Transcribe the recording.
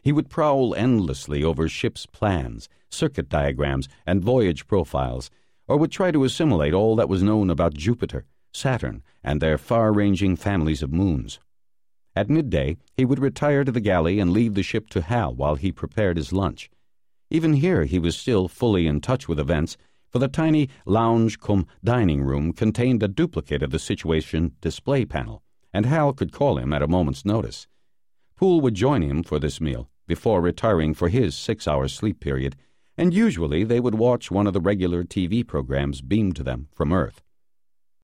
He would prowl endlessly over ship's plans, circuit diagrams, and voyage profiles, or would try to assimilate all that was known about Jupiter, Saturn, and their far-ranging families of moons. At midday, he would retire to the galley and leave the ship to Hal while he prepared his lunch. Even here he was still fully in touch with events, for the tiny lounge-cum-dining room contained a duplicate of the situation display panel, and Hal could call him at a moment's notice. Poole would join him for this meal, before retiring for his 6-hour sleep period, and usually they would watch one of the regular TV programs beamed to them from Earth.